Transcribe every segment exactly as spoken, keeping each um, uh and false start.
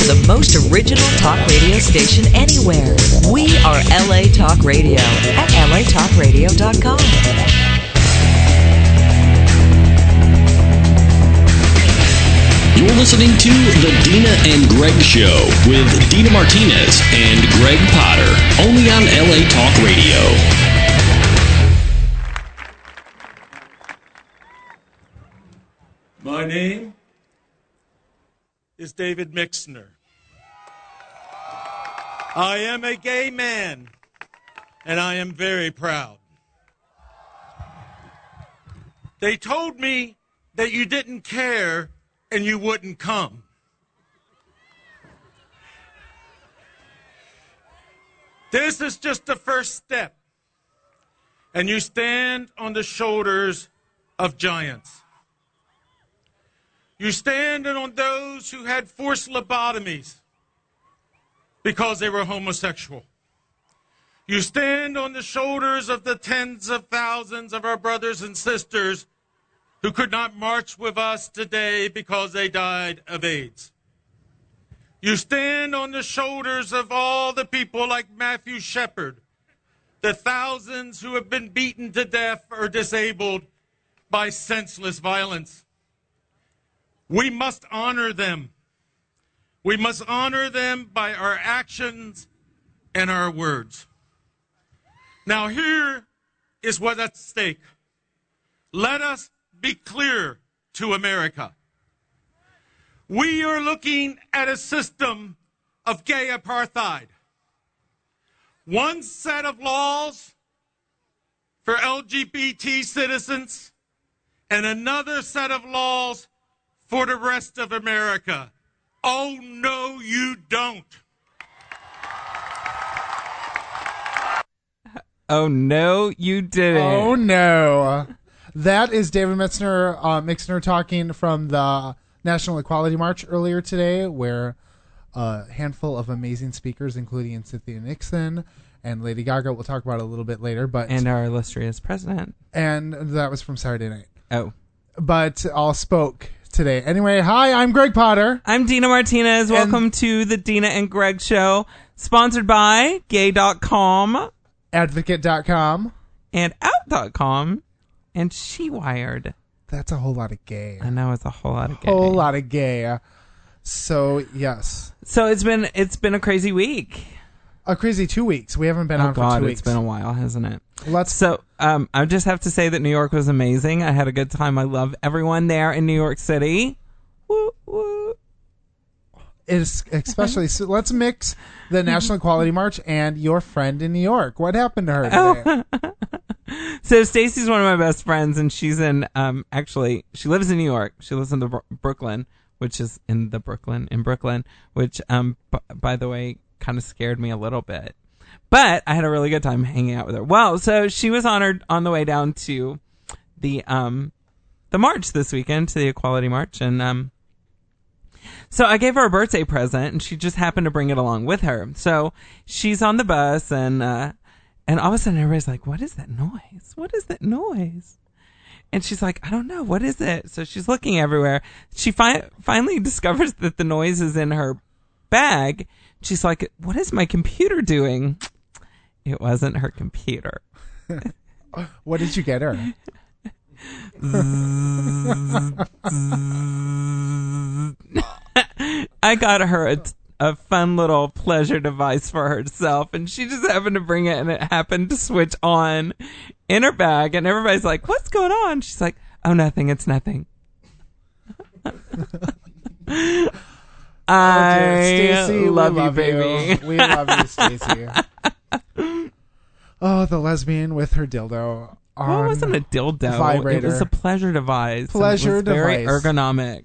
the most original talk radio station anywhere. We are L A Talk Radio at L A talk radio dot com. You're listening to The Dina and Greg Show with Dina Martinez and Greg Potter, only on L A Talk Radio. My name is David Mixner. I am a gay man, and I am very proud. They told me that you didn't care and you wouldn't come. This is just the first step, and you stand on the shoulders of giants. You stand on those who had forced lobotomies because they were homosexual. You stand on the shoulders of the tens of thousands of our brothers and sisters who could not march with us today because they died of AIDS. You stand on the shoulders of all the people like Matthew Shepard, the thousands who have been beaten to death or disabled by senseless violence. We must honor them. We must honor them by our actions and our words. Now here is what's at stake. Let us be clear to America. We are looking at a system of gay apartheid. One set of laws for L G B T citizens and another set of laws for the rest of America. Oh, no, you don't. Oh, no, you didn't. Oh, no. That is David Mixner, uh, Mixner talking from the National Equality March earlier today, where a handful of amazing speakers, including Cynthia Nixon and Lady Gaga, we'll talk about it a little bit later. But And our illustrious president. And that was from Saturday night. Oh. But all spoke today. Anyway, hi, I'm Greg Potter. I'm Dina Martinez. And Welcome to the Dina and Greg Show, sponsored by gay dot com, advocate dot com, and out dot com, and She Wired. That's a whole lot of gay. I know, it's a whole lot of gay. Whole lot of gay. So, yes. So it's been it's been a crazy week. A crazy two weeks. We haven't been oh on God, for two weeks. It's been a while, hasn't it? Let's. So um, I just have to say that New York was amazing. I had a good time. I love everyone there in New York City. Woo, woo. It's especially. So let's mix the National Equality March and your friend in New York. What happened to her today? Oh. So Stacy's one of my best friends, and she's in. Um, actually, she lives in New York. She lives in the Bro- Brooklyn, which is in the Brooklyn in Brooklyn, which um, b- by the way, kind of scared me a little bit. But I had a really good time hanging out with her. Well, so she was honored on the way down to the um the march this weekend, to the Equality March, and um so I gave her a birthday present, and she just happened to bring it along with her. So she's on the bus, and uh and all of a sudden everybody's like, "What is that noise? What is that noise?" And she's like, "I don't know. What is it?" So she's looking everywhere. She fi- finally discovers that the noise is in her bag. She's like, "What is my computer doing?" It wasn't her computer. What did you get her? I got her a, a fun little pleasure device for herself, and she just happened to bring it, and it happened to switch on in her bag, and everybody's like, "What's going on?" She's like, "Oh, nothing. It's nothing." I oh, Stacey, love, we love you, baby. You. We love you, Stacey. Oh, the lesbian with her dildo. Well, it wasn't a dildo. Vibrator. It was a pleasure device. Pleasure it was very device. ergonomic.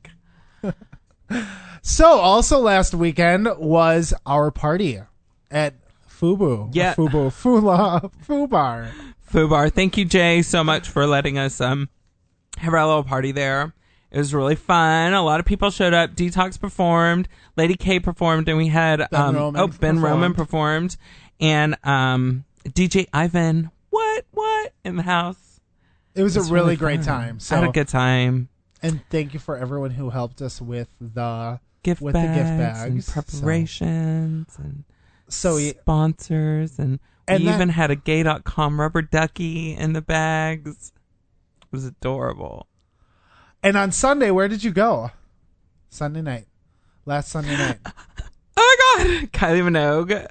So, also last weekend was our party at Fubu. Yeah. Fubu. Fula. Fubar. Fubar. Thank you, Jay, so much for letting us um have our little party there. It was really fun. A lot of people showed up. Detox performed. Lady K performed, and we had Ben um Roman oh Ben performed. Roman performed, and um D J Ivan. What what in the house? It was It's a really really great fun. time. So, I had a good time. and thank you for everyone who helped us with the gift with bags, the gift bags and preparations and So, so sponsors, and, and we that, even had a gay dot com rubber ducky in the bags. It was adorable. And on Sunday, where did you go? Sunday night. Last Sunday night. Oh my God. Kylie Minogue.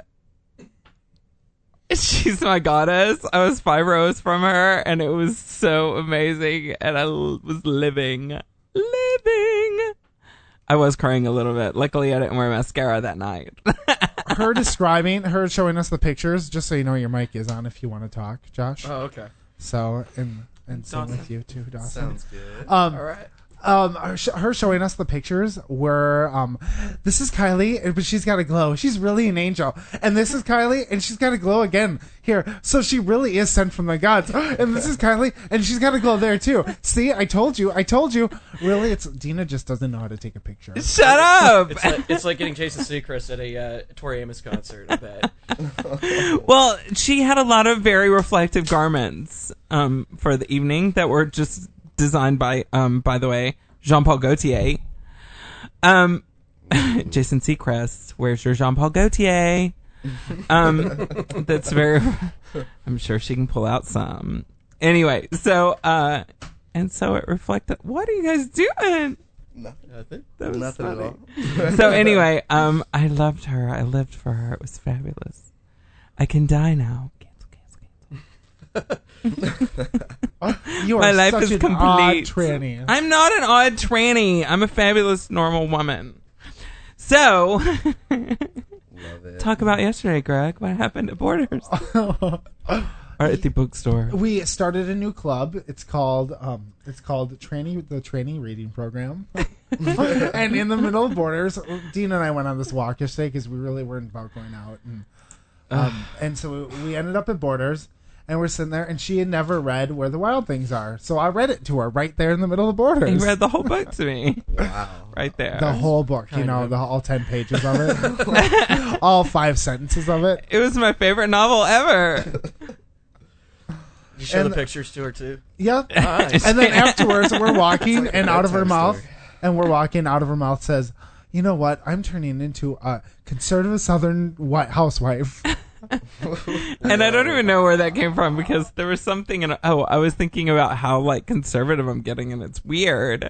She's my goddess. I was five rows from her, and it was so amazing. And I l- was living. Living. I was crying a little bit. Luckily, I didn't wear mascara that night. Her describing, her showing us the pictures, just so you know your mic is on if you want to talk, Josh. Oh, okay. So, and, and same Dawson. with you too, Dawson. Sounds good. Um, All right. Um, her, sh- her showing us the pictures were, um, this is Kylie, but she's got a glow. She's really an angel. And this is Kylie, and she's got a glow again here. So she really is sent from the gods. And this is Kylie, and she's got a glow there too. See, I told you, I told you. Really, it's Dina just doesn't know how to take a picture. Shut up. It's like, it's like getting Jason Seacrest at a uh, Tori Amos concert, I bet. Well, she had a lot of very reflective garments um, for the evening that were just designed by, um, by the way, Jean-Paul Gaultier. Um, Jason Seacrest, where's your Jean-Paul Gaultier? Um, that's very. I'm sure she can pull out some. Anyway, so uh, and so it reflected. What are you guys doing? Nothing. That was Nothing at funny. all. So anyway, um, I loved her. I lived for her. It was fabulous. I can die now. Cancel, cancel, cancel. You are My life such is an complete. odd tranny. I'm not an odd tranny. I'm a fabulous normal woman. So, Love it. talk about yesterday, Greg. What happened at Borders? Or at the bookstore. We started a new club. It's called um, it's called Tranny the Tranny Reading Program. And in the middle of Borders, Dean and I went on this walk yesterday because we really weren't about going out, and um, and so we, we ended up at Borders, and we're sitting there, and she had never read Where the Wild Things Are, so I read it to her right there in the middle of Borders. He read the whole book to me. Wow. Right there. the whole book, you Kind know, of. the all ten pages of it, all five sentences of it. It was my favorite novel ever. You show And- the pictures to her, too? Yeah. Nice. And then afterwards, we're walking, like a and out of her bedtime mouth, story. and we're walking out of her mouth says, "You know what? I'm turning into a conservative Southern white housewife." And I don't even know where that came from because there was something in. Oh, I was thinking about how like conservative I'm getting, and it's weird.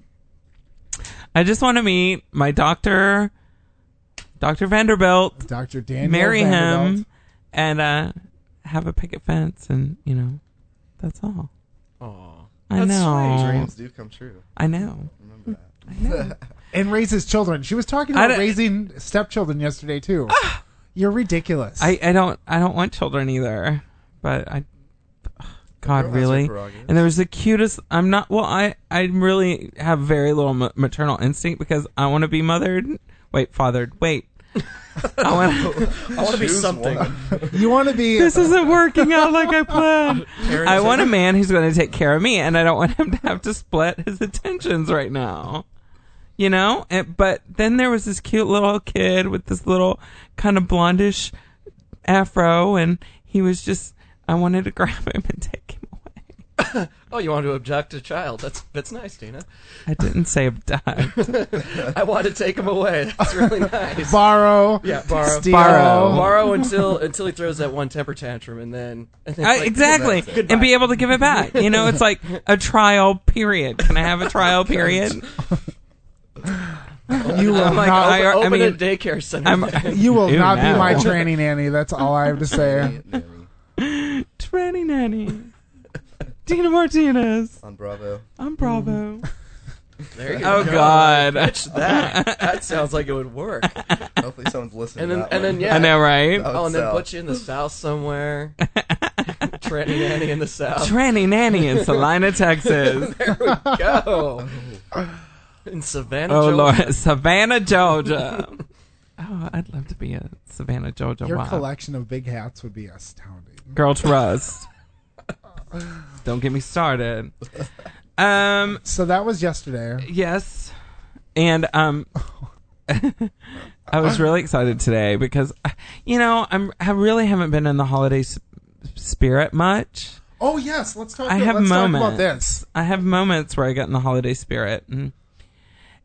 I just want to meet my doctor, Doctor Vanderbilt, Doctor Daniel marry Vanderbilt. him, and uh, have a picket fence, and you know, that's all. Aw. I That's know. sweet. Dreams do come true. I know. Remember that. I know. and raises children. She was talking I about don't- raising stepchildren yesterday too. You're ridiculous. I, I don't I don't want children either, but I. God, Girl has her really? prerogatives. And there was the cutest. I'm not. Well, I I really have very little ma- maternal instinct because I want to be mothered. Wait, fathered. Wait. I want. I want to be Choose something. one. you want to be This isn't working out like I planned. Parents I are- want a man who's going to take care of me, and I don't want him to have to split his attentions right now. You know? And, but then there was this cute little kid with this little kind of blondish afro, and he was just. I wanted to grab him and take him away. Oh, you want to abduct a child? That's that's nice, Tina. I didn't say abduct. I want to take him away. That's really nice. borrow, Yeah, borrow. steal. Borrow. Borrow until until he throws that one temper tantrum, and then, and then I, like, exactly. goodbye. And be able to give it back. You know, it's like a trial period. Can I have a trial period? You will I'm like, not. I- Open mean, a daycare center. I'm you will Ew, not no. be my tranny nanny. That's all I have to say. Nanny Tranny Nanny. Dina Martinez. on Bravo. I'm Bravo. There you Oh, go. God. Pitch that. That sounds like it would work. Hopefully someone's listening. And then, to that and then one. yeah. I know, right? That would Oh, and then sell. put you in the South somewhere. Tranny nanny in the South. Tranny Nanny in Salina, Texas. There we go. In Savannah, Oh, Georgia. Lord. Savannah, Georgia. Oh, I'd love to be a Savannah, Georgia. Your wife. collection of big hats would be astounding. Girl trust. Don't get me started. Um, So that was yesterday. yes. And um I was really excited today because you know, I'm I really haven't been in the holiday s- spirit much. Oh yes, let's talk. I have let's moments. talk about this. I have moments where I get in the holiday spirit and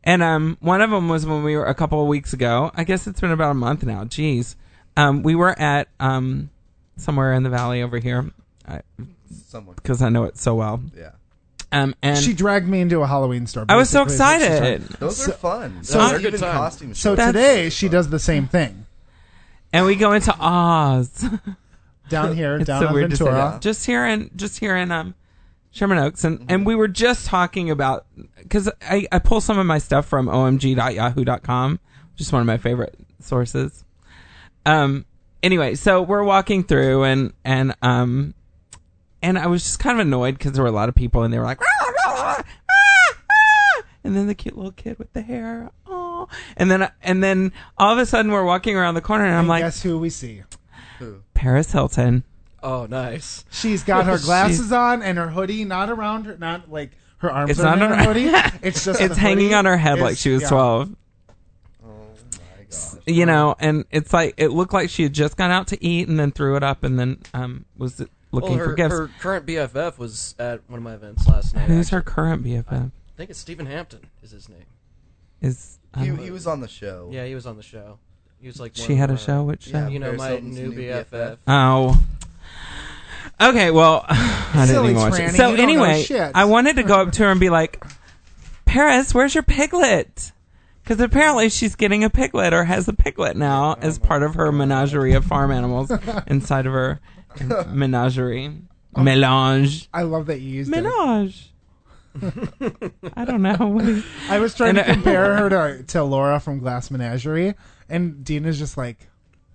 And um, one of them was when we were a couple of weeks ago. I guess it's been about a month now. Jeez. Um, we were at um, somewhere in the valley over here Someone. because I know it so well. Yeah. Um, and She dragged me into a Halloween store. I was so basically, is what she's excited. talking- Those So- are fun. so- Those They're are good even time. costume So shows. That's- today she does the same thing and we go into Oz. down here, It's down so on weird to say Ventura. that. Just here in just here in um Sherman Oaks, and, Mm-hmm. and we were just talking about because I, I pull some of my stuff from O M G dot yahoo dot com, which is one of my favorite sources. Um. Anyway, so we're walking through, and and um, and I was just kind of annoyed because there were a lot of people, and they were like, "Rah, rah, rah, rah, rah," and then the cute little kid with the hair, oh, and then and then all of a sudden we're walking around the corner, and I'm And like, guess who we see? Who? Paris Hilton. Oh, nice. She's got her glasses on and her hoodie not around her, not like her arms It's are not in her on her- hoodie. It's just It's the hanging hoodie on her head is- like she was yeah. twelve. Oh my gosh. You know, and it's like it looked like she had just gone out to eat and then threw it up and then um was looking Well, her, for gifts. her current B F F was at one of my events last night. Who's her actually. current B F F? I think it's Stephen Hampton is his name. Is He, um, he was on the show. Yeah, he was on the show. He was like one she of had a the- show? Which show? Yeah. You know, Paris my Hilton's new new B F F. Oh. Okay, well, I didn't Silly even watch tranny, it. So you don't know anyway, shit. I wanted to go up to her and be like, Paris, where's your piglet? Because apparently she's getting a piglet or has a piglet now as part of her menagerie of farm animals inside of her menagerie. Melange. I love that you used it. Menage. I don't know. What do you- I was trying to And I- compare her to, to Laura from Glass Menagerie, and Dina's just like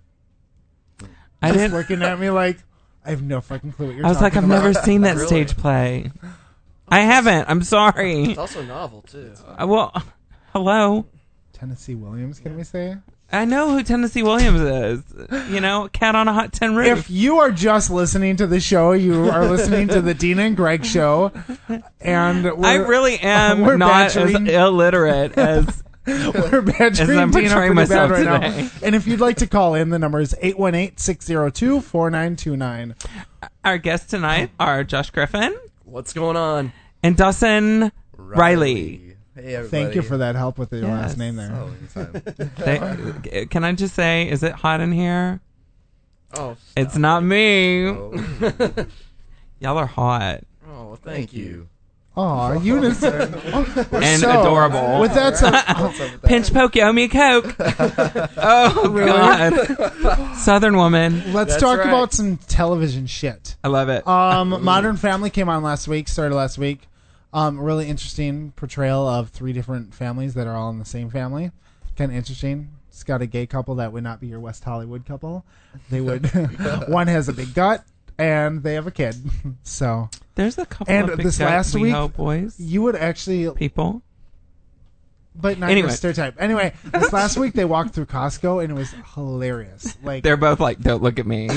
I just didn't. looking at me like I have no fucking clue what you're I was like, talking I've about. never seen that Really? stage play. I haven't. I'm sorry. It's also novel too. Uh, Well, hello. Tennessee Williams, can we say? I know who Tennessee Williams is. You know, cat on a hot tin roof. If you are just listening to the show, you are listening to the Dina and Greg show, and we're, I really am we're not badgering- as illiterate as we're badgering As I'm Dina portraying pretty bad myself right today. now. And if you'd like to call in, the number is eight one eight, six zero two, four nine two nine. our guests tonight are Josh Griffin What's going on? and Dawson Riley. Hey, everybody. Thank you for that help with your Yes. last name there. Oh, anytime. They, can I just say, is it hot in here? Oh, It's not me. Oh, Y'all are hot oh, thank, thank you. you. Aw, Unison. and So, adorable. With that said, What's up with that? Pinch poke, you owe me a Coke. Oh, God. Southern woman. let's That's talk right. about some television shit. I love it. Um, Modern Family came on last week, started last week. Um, really interesting portrayal of three different families that are all in the same family. Kind of interesting. It's got a gay couple that would not be your West Hollywood couple. They would. One has a big gut, and they have a kid. So There's a couple and of big this gut last we week- hope boys. you would actually, People. but not Anyway. your stereotype. Anyway, this last week they walked through Costco, and it was hilarious. Like, They're both like, don't look at me.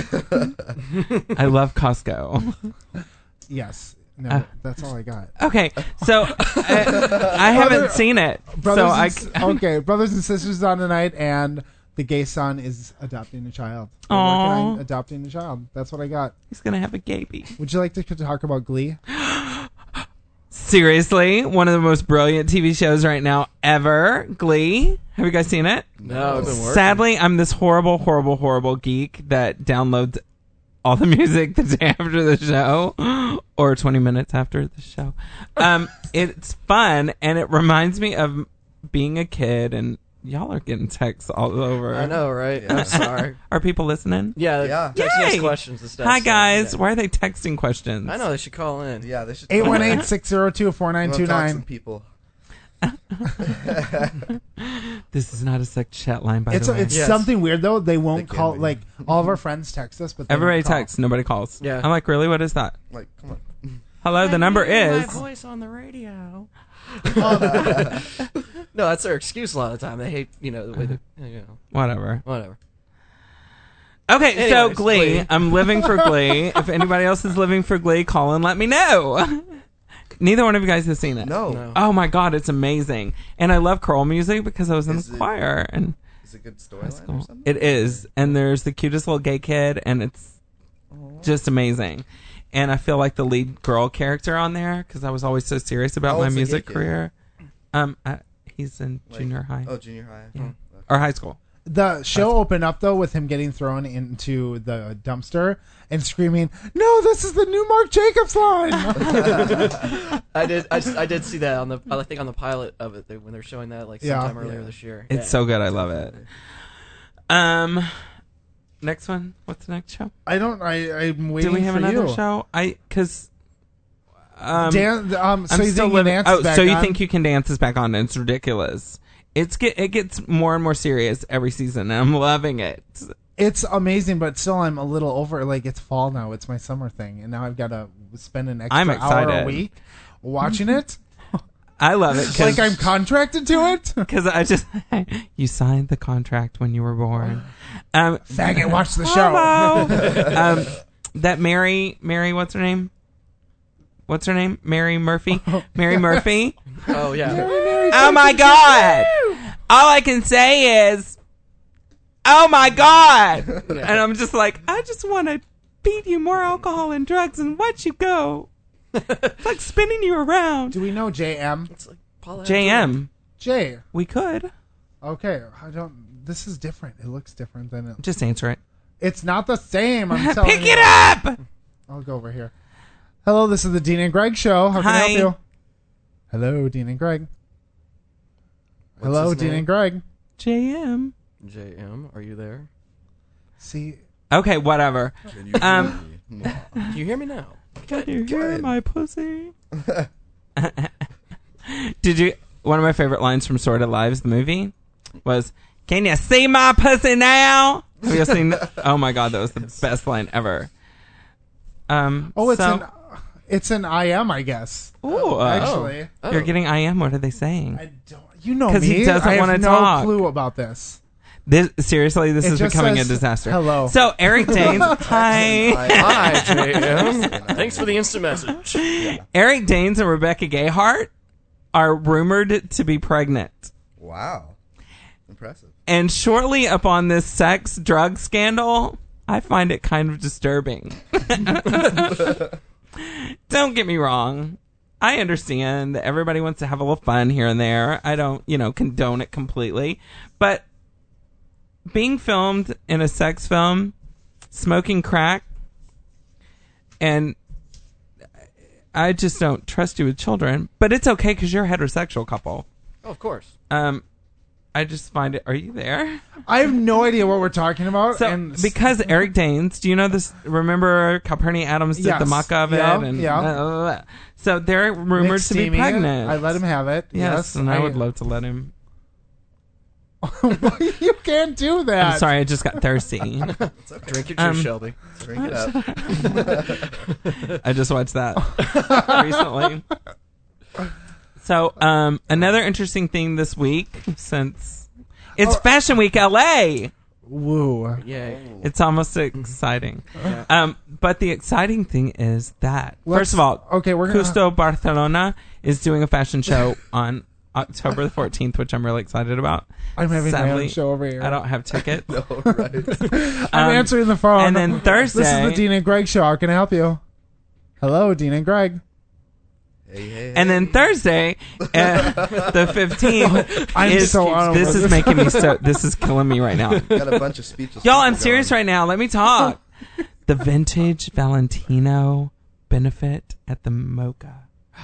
I love Costco. yes. No, Uh, that's all I got. Okay, so I, I haven't seen it, Brothers so and I. s- okay, brothers and sisters on tonight, and the gay son is adopting a child. They're Aw. working on adopting a child. That's what I got. He's gonna have a baby. Would you like to talk about Glee? Seriously, one of the most brilliant T V shows right now ever. Glee. Have you guys seen it? No, I've been working. Sadly, I'm this horrible, horrible, horrible geek that downloads all the music the day after the show or twenty minutes after the show. Um, it's fun, and it reminds me of being a kid, and y'all are getting texts all over. I know, right? Yeah. I'm sorry. Are people listening? Yeah, Yeah. texting us Yay! questions and stuff. Hi, so, guys. yeah. Why are they texting questions? I know they should call in. Yeah, they should. eight one eight, six zero two, four nine We'll two talk some nine. people. This is not a sex chat line, by It's the way. it's Yes. something weird though. They won't They can call be. like all of our friends text us, but they Everybody don't call. texts, nobody calls. Yeah. I'm like, really? What is that? Like, come on. Hello, the number is. voice on the radio. No, that's their excuse a lot of the time. They hate, you know, the way they, you know, Whatever. whatever. Okay, so Anyways, Glee. Glee. I'm living for Glee. If anybody else is living for Glee, call and let me know. Neither one of you guys has seen it. No. No. Oh my god, it's amazing. And I love choral music because I was in Is the it- choir and Is it a good storyline or something? it is. And there's the cutest little gay kid and it's just amazing. And I feel like the lead girl character on there because I was always so serious about Oh, my it's a gay music kid. career. Um, I, He's in Like- junior high. Oh, junior high. Yeah. Okay. Or high school. The show opened up though with him getting thrown into the dumpster and screaming, "No, this is the new Mark Jacobs line!" I did. I, just, I did see that on the. I think on the pilot of it they, when they're showing that like Yeah. sometime earlier Yeah. this year. It's Yeah. so good. I love it. Um, next one. What's the next show? I don't. I. I'm waiting Do we have for another you. show? I because um, Dan, um, so I'm you still think living. Dance Oh, is back so you on? think you can dance is back on? And it's ridiculous. It's get it gets more and more serious every season, and I'm loving it. It's amazing, but still, I'm a little over. Like it's fall now; it's my summer thing, and now I've got to spend an extra I'm hour a excited. week watching it. I love it Like I'm contracted to it. because I just you signed the contract when you were born. Um, Faggot, watch the show. Hello. um, that Mary, Mary, what's her name? What's her name? Mary Murphy. Mary Murphy. Oh yeah. Oh my God! All I can say is, oh my God! And I'm just like, I just want to feed you more alcohol and drugs and watch you go. It's like spinning you around. Do we know J M? It's like Paul J M, J. we could Okay, I don't. This is different. It looks different than it. just answer it. It's not the same. I'm telling Pick you. it up. I'll go over here. Hello, this is the Dean and Greg show. How can I Hi. help you? Hello, Dean and Greg. What's Hello, his Dean name? and Greg. J M. J M, are you there? See, Okay, whatever. Can you Um, hear me? Can you hear me now? Can you hear Good. my pussy? Did you? One of my favorite lines from Sordid Lives, the movie, was, "Can you see my pussy now?" Have you seen? Oh my God, that was the best line ever. Um. oh, it's so, an it's an I M, I guess. Ooh, uh, Actually, Oh. you're getting I M. What are they saying? I don't. You know 'Cause me. he doesn't I have wanna no talk. clue about this. This seriously, this It is just becoming says, a disaster. "Hello." So Eric Danes, hi. Hi, J M. Thanks for the instant message. Eric Danes and Rebecca Gayheart are rumored to be pregnant. Wow. Impressive. And shortly upon this sex drug scandal, I find it kind of disturbing. Don't get me wrong. I understand that everybody wants to have a little fun here and there. I don't, you know, condone it completely. But being filmed in a sex film, smoking crack, and I just don't trust you with children. But it's okay because you're a heterosexual couple. Oh, of course. Um, I just find it. Are you there? I have no idea what we're talking about. So, and because Eric Danes, do you know this? Remember Calpurnia Adams did Yes. the mock of it? Yeah, and, yeah. uh, so they're rumored Nick's to be steaming it. pregnant. I let him have it. Yes, Yes, and I, would love to let him. You can't do that. I'm sorry, I just got thirsty. It's okay. Drink your juice, Um, Shelby. Drink it up. I just watched that recently. So, um, another interesting thing this week, since it's Oh. Fashion Week L A. Woo. Yay. It's almost exciting. Um, but the exciting thing is that, Let's- first of all, okay, we're gonna- Custo Barcelona is doing a fashion show on October the fourteenth, which I'm really excited about. I'm having my Sadly, own show over here. I don't have tickets. No, right. I'm Um, answering the phone. and then Thursday- This is the Dean and Greg show. How can I help you? Hello, Dean and Greg. Hey, hey, And then hey. Thursday, uh, the fifteenth, I'm is, so on this over is this. making me so, this is killing me right now. Got a bunch of speeches. Y'all, I'm serious right now. Let me talk. The Vintage Valentino benefit at the Mocha.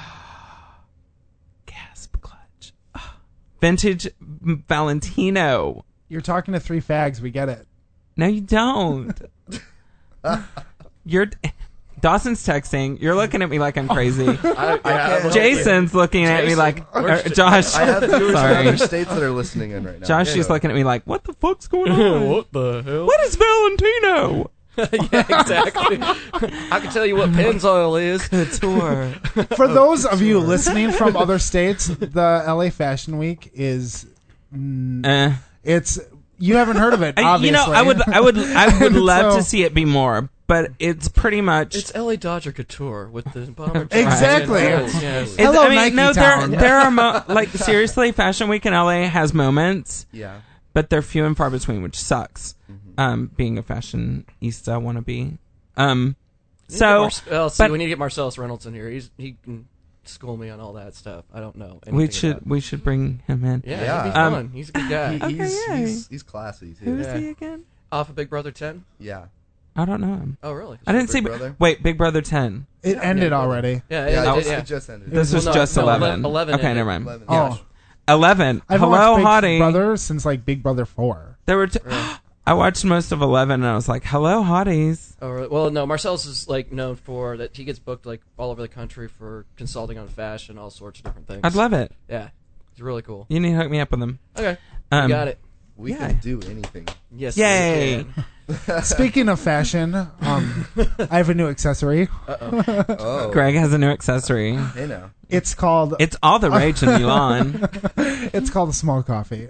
Gasp clutch. Vintage Valentino. You're talking to three fags. We get it. No, you don't. You're Dawson's texting. You're looking at me like I'm crazy. I, yeah, I'm Jason's looking at me Jason, like where's er, Ja- Josh. I have viewers in Sorry, other states that are listening in right now. Josh. Yeah. She's looking at me like, what the fuck's going on? what the hell? What is Valentino? Yeah, exactly. I can tell you what Pennzoil is. Couture. For those of you listening from other states, the L A Fashion Week is mm, Eh. it's you haven't heard of it. I- Obviously, you know, I would, I would, I would love So- to see it be more, but it's pretty much. It's L A Dodger Couture with the bomber. Exactly. jacket. Oh, yes. it's- Hello, I mean, Nike no, Town. there, there are mo- like seriously, Fashion Week in L A has moments, Yeah. but they're few and far between, which sucks. Mm-hmm. Um, being a fashionista wannabe. Um, We need to so, get Mar- oh, see, but- we need to get Marcellus Reynolds in here. He's he can school me on all that stuff. I don't know. We anything should about it. we should bring him in. Yeah, Yeah. it'd be Um, fun. He's a good guy. He, Okay, he's, yay. he's he's classy too. Who is Yeah. he again? Off of Big Brother ten. Yeah. I don't know him. Oh, really? I didn't Big see. Brother? Wait, Big Brother ten. It ended yeah, already. Yeah, Yeah, yeah, it, just, yeah. it just ended. This was Well, no, just no, eleven. eleven Okay, ended. never mind. eleven. Oh, Eleven. I've Hello, watched hottie. Big Brother since like Big Brother four. There were. T- I watched most of eleven, and I was like, "Hello, hotties." Oh, really? Well, no. Marcel's is like known for that. He gets booked like all over the country for consulting on fashion, all sorts of different things. I'd love it. Yeah, it's really cool. You need to hook me up with him. Okay, Um, you got it. We Yeah. can do anything. Yes. Yay! we can. Speaking of fashion, um, I have a new accessory. Oh, Greg has a new accessory. Hey now. It's called It's all the rage in Milan. it's called a small coffee.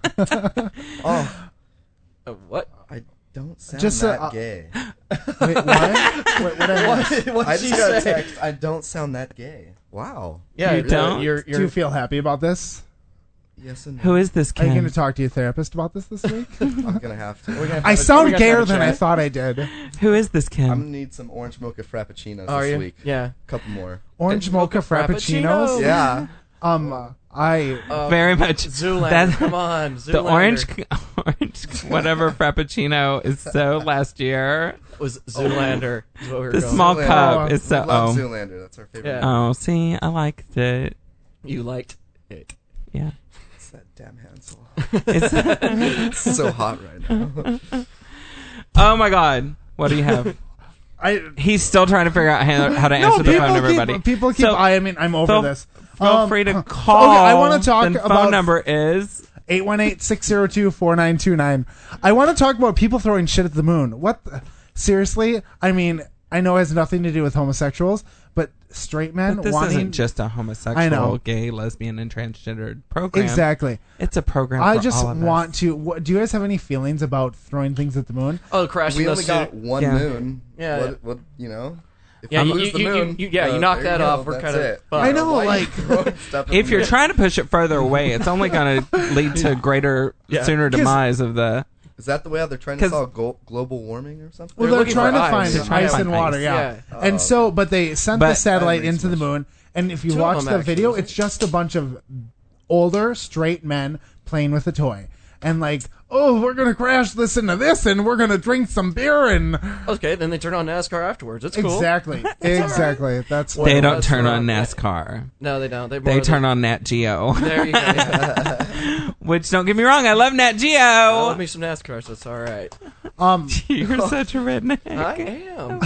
Oh, Uh, what? I don't sound Just, uh, that uh, gay. Wait, what? Wait, what I miss? What I did just she got a say? text. I don't sound that gay. Wow. Yeah, You uh, don't? You're, Do you're, you feel happy about this? Yes and no. Who is this Are you kid? going to talk to your therapist about this this week? I'm gonna have to. We're gonna have I to- we're sound gonna have gayer a than I chat. thought I did. Who is this kid? I'm gonna need some orange mocha frappuccinos Are this you? week. Yeah. Couple more. Orange Mocha mocha frappuccinos. frappuccino. Yeah. Um, I Uh, Very much. Zoolander. That- Come on, Zoolander. The orange, orange, whatever frappuccino is so last year. was Zoolander. Is what we were The going small with. Zoolander. cup is We so. love Oh, Zoolander. That's our favorite. Yeah. oh, see, I liked it. You liked it. Yeah, It's that damn Hansel. it's. It's so hot right now. Oh my God, what do you have? I He's still trying to figure out how, how to no, answer the people phone. keep, Everybody, people keep. So, I mean, I'm over feel- this. Feel Um, free to uh, call. Okay, I want to talk the about phone number is. eight one eight, six zero two, four nine two nine. I want to talk about people throwing shit at the moon. What? The, seriously? I mean, I know it has nothing to do with homosexuals, but straight men But this wanting isn't just a homosexual, I know. gay, lesbian, and transgendered program. exactly. It's a program. I for just all of want us. to. What, do you guys have any feelings about throwing things at the moon? Oh, crashing We the only suit. got one Yeah. moon. Yeah. What, what, you know? If Yeah, we you- lose you- the you- moon, you- yeah, you uh, knock there that go. off, we're That's kinda it. fucked. I know, Why like- you throwing stuff at If the you're moon? trying to push it further away, it's only going to lead to greater, Yeah. sooner demise of the. Is that the way they're trying to 'Cause- solve glo- global warming or something? Well, They're they're, looking trying for to ice. find They're ice, trying to and find water, ice. yeah. Yeah. And Oh. so, but they sent But- the satellite That makes into the much- moon, and if you Two of watch them, the actually, video, isn't it's just a bunch of older straight men playing with a toy, and like, oh, we're gonna crash this into this, and we're gonna drink some beer, and Okay, then they turn on NASCAR afterwards. It's cool. exactly, exactly. That's what They Well, don't that's turn wrong. on NASCAR. No, they don't. They, They more turn the- on Nat Geo. There you go. Yeah. Which, don't get me wrong, I love Nat I Geo. love me some NASCAR, so it's all right. um. You're such a redneck. I am.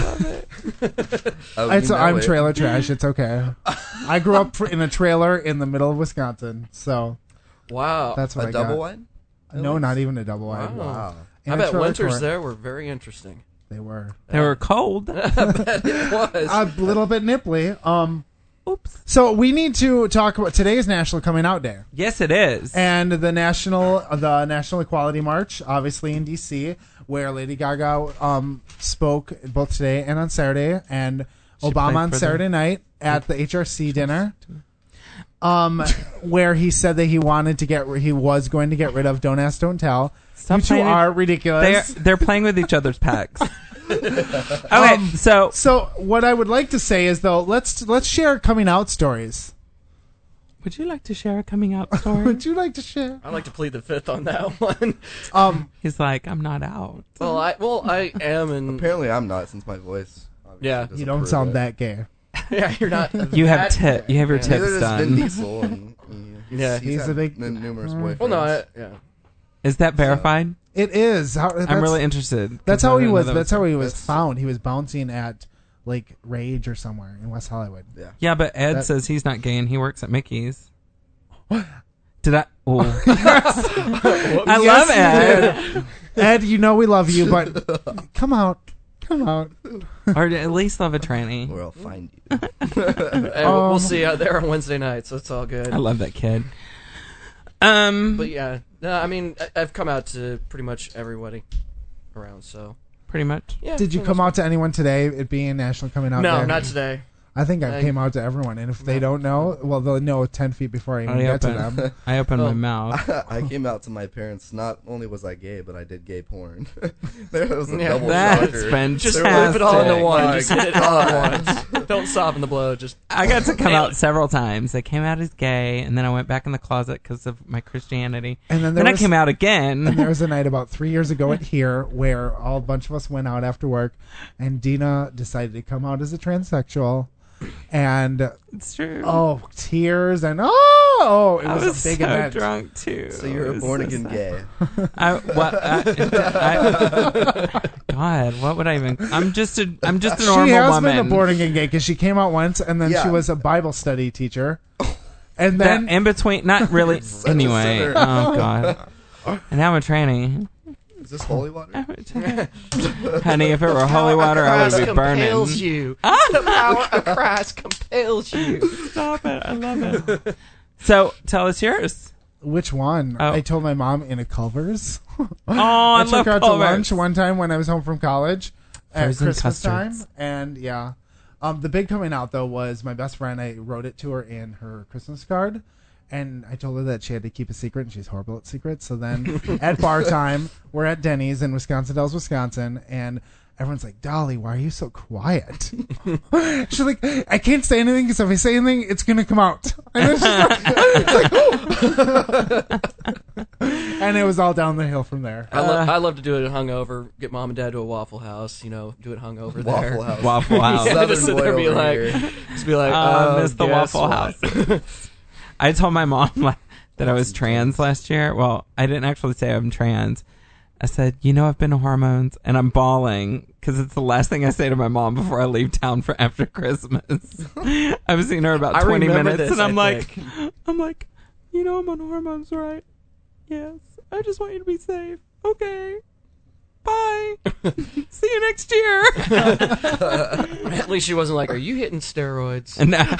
Oh, It's, you know I'm it. trailer trash. It's okay. I grew up fr- in a trailer in the middle of Wisconsin, so Wow. that's what A I double got. wide? No, not even a double wide. Wow. Wow. In I a bet trailer winters court. there were very interesting. They were They were cold. I bet it was. a little bit nipply. Um. Oops. So we need to talk about today's National Coming Out Day Yes, it is. and the national the National Equality March, obviously in D C, where Lady Gaga um, spoke both today and on Saturday, and She Obama played on for Saturday them. night at the H R C dinner, um, where he said that he wanted to get he was going to get rid of Don't Ask, Don't Tell. Stop you two playing it- are They're, ridiculous. they're playing with each other's packs. Okay, Um, so So what I would like to say is though, let's let's share coming out stories. would you like to share a coming out story? Would you like to share? I like to plead the fifth on that one. Um, He's like, I'm not out. well, I well I am, and Apparently, I'm not, since my voice. obviously Yeah. doesn't you don't prove sound it. that gay. yeah, you're not. You have that tip. gay. You have your Yeah. tips Neither does Vin done. Diesel. And, he's, Yeah. he's, He's had a big- n- numerous Mm. boyfriends. Well, no, I, yeah. Is that verified? It is. How, that's, I'm really interested. 'cause That's I how he didn't know was. that That's how he was that's- found. He was bouncing at like Rage or somewhere in West Hollywood. Yeah. Yeah, but Ed That- says he's not gay and he works at Mickey's. Did I? Oh. I Yes, love you Ed. did. Ed, you know we love you, but come out, come out. Or at least love a tranny. Or I'll find you. Hey, we'll- we'll Um, see out there on Wednesday night, so it's all good. I love that kid. Um, But yeah, no, I mean, I, I've come out to pretty much everybody around, so pretty much. yeah. Did you for the come most out to anyone today? It being National Coming Out part. No, Day? not today. I think I I- came out to everyone, and if they don't know, well, they'll know ten feet before I even I get to open, them. I open my Oh. mouth. I came out to my parents. Not only was I gay, but I did gay porn. There was a Yeah, double That's shocker. Just fantastic. whip it all into one. My Just hit it all at God. once. Don't soften the blow. Just I got to come Nail out it. several times. I came out as gay, and then I went back in the closet because of my Christianity. And then there Then was, I came out and again. there was a night about three years ago at here where all a bunch of us went out after work, and Dina decided to come out as a transsexual, and It's true. oh, tears and oh, it I was, was a big so event. drunk too. So you're It a was born so again sad. gay. I, what? I, I, God, what would I even? I'm just a. I'm just a normal She has woman. been a born again gay because she came out once, and then Yeah. she was a Bible study teacher, and then That- in between, not really. Son of a Anyway, sinner. oh God. And now I'm a tranny. Is this holy water? Honey, if it were holy water, I would be compels burning. you. The power of Christ compels you. Stop it! I love it. So tell us yours. which one? Oh. I told my mom in a Culver's. Oh, I, I love took her out to Culver's. lunch one time when I was home from college at Frozen Christmas custards. time, and yeah, um, the big coming out though was my best friend. I wrote it to her in her Christmas card, and I told her that she had to keep a secret, and she's horrible at secrets. So then at bar time, we're at Denny's in Wisconsin Dells, Wisconsin, and everyone's like, "Dolly, why are you so quiet?" She's like, "I can't say anything because if I say anything, it's gonna come out." And, then she's like, it's like, and it was all down the hill from there. I, lo- Uh, I love to do it hungover. Get mom and dad to a Waffle House. You know, do it hungover there. Waffle House. Waffle House. Yeah, Southern just sit boy there and be over like, here. just be like, Uh, oh, miss the guess Waffle what? House. I told my mom like, that I was trans last year. Well, I didn't actually say I'm trans. I said, you know, I've been to hormones, and I'm bawling because it's the last thing I say to my mom before I leave town for after Christmas. I've seen her about I twenty remember minutes, this, and I'm I like, I'm like, you know, I'm on hormones, right? Yes. I just want you to be safe. Okay. Bye. See you next year. At least she wasn't like, are you hitting steroids?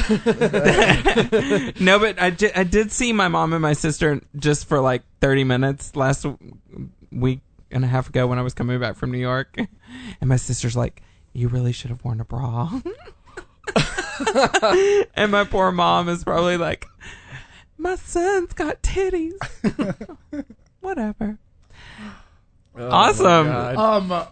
no, no, but I did, I did see my mom and my sister just for like thirty minutes last week and a half ago when I was coming back from New York. And my sister's like, you really should have worn a bra. And my poor mom is probably like, my son's got titties. Whatever. Oh, Awesome. my God. Um,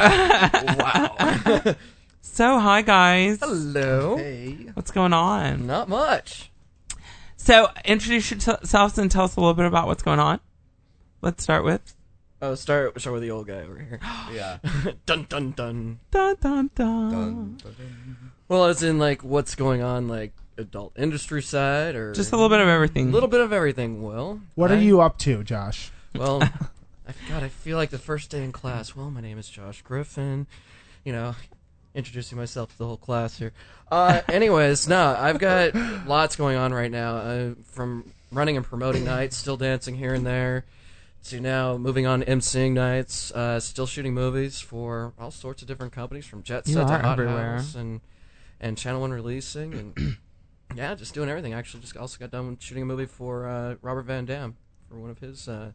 Wow. So, hi guys. Hello. Hey. What's going on? Not much. So, introduce yourselves and tell us a little bit about what's going on. Let's start with Oh, start start with the old guy over here. Yeah. Dun dun dun. dun dun dun. Dun, dun, dun. Well, as in like what's going on, like adult industry side, or Just a little bit of a everything. little bit of everything. Will, what I- are you up to, Josh? Well, I, God, I feel like the first day in class. Well, my name is Josh Griffin. You know, introducing myself to the whole class here. Uh, anyways, no, I've got lots going on right now. Uh, from running and promoting nights, still dancing here and there, to now moving on to emceeing nights. Uh, still shooting movies for all sorts of different companies, from Jet You Set to are Hot everywhere. House and and Channel One releasing and yeah, just doing everything. Actually, just also got done shooting a movie for uh, Robert Van Dam for one of his. Uh,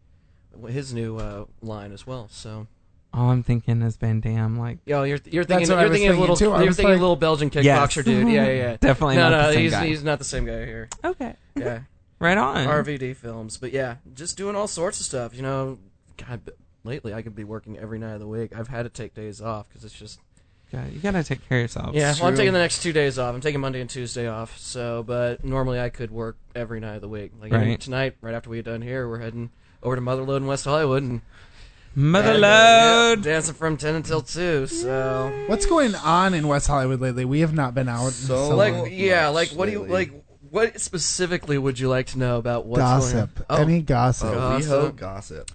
his new uh, line as well. So, All I'm thinking is Van Damme. Like, yo, you're you're That's thinking what I you're was thinking of thinking, little too. I you're was thinking like- little Belgian kickboxer Yes. dude. Yeah, yeah, yeah. definitely no, not no, the same he's guy. he's not the same guy here. Okay, Yeah, right on. R V D films, but yeah, just doing all sorts of stuff. You know, God, but lately I could be working every night of the week. I've had to take days off because it's just God, you gotta take care of yourself. yeah. Well, I'm true. taking the next two days off. I'm taking Monday and Tuesday off. So, but normally I could work every night of the week. Like even Right. tonight, right after we get done here, we're heading over to Motherlode in West Hollywood and. Mother and, uh, load. yeah, dancing from ten until two. So, What's going on in West Hollywood lately? We have not been out. in So, so like, long. yeah, much like, what do you lately. like? What specifically would you like to know about what's going gossip. on? Oh, Any gossip? Oh, Gossip. WeHo gossip.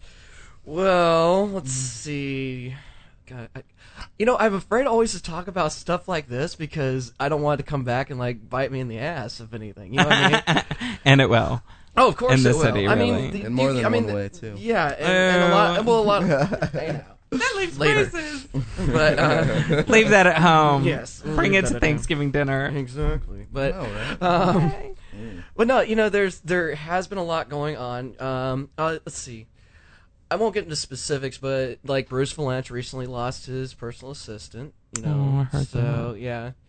well, let's see. God, I, you know, I'm afraid always to talk about stuff like this because I don't want it to come back and like bite me in the ass, if anything. You know what I mean? And it will. Oh, of course In the it will. city, I mean, really. the- In more you- than I mean, one way, too. Yeah, and, and a lot. Well, a lot. Hey, now. That leaves Later. places. But uh, Leave that at home. yes, we'll Bring leave it to that at home. Thanksgiving dinner. Exactly. But Oh, right. um, Okay. But no, you know, there's there has been a lot going on. Um, uh, let's see. I won't get into specifics, but like Bruce Valanche recently lost his personal assistant. You know, Oh, I heard so yeah.